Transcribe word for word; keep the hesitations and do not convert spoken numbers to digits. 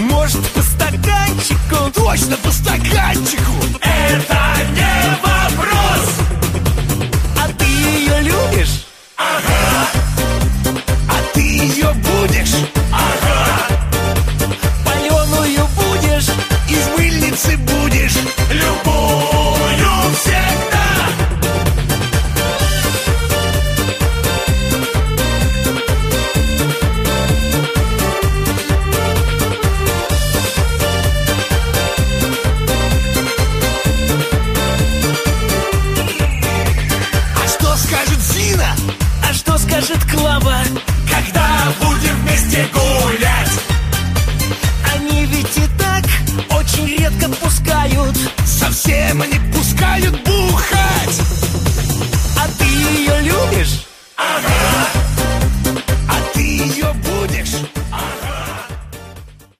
Может, по стаканчику? Точно по стаканчику. Это не вопрос. А ты ее любишь? Ага. А ты ее будешь? Ага. Паленую будешь? Из мыльницы будешь? Любую всегда. А что скажет Зина? А что скажет Клава? Когда будем вместе гулять? Они ведь и так очень редко пускают. Совсем не пускают бухать. А ты ее любишь? Ага.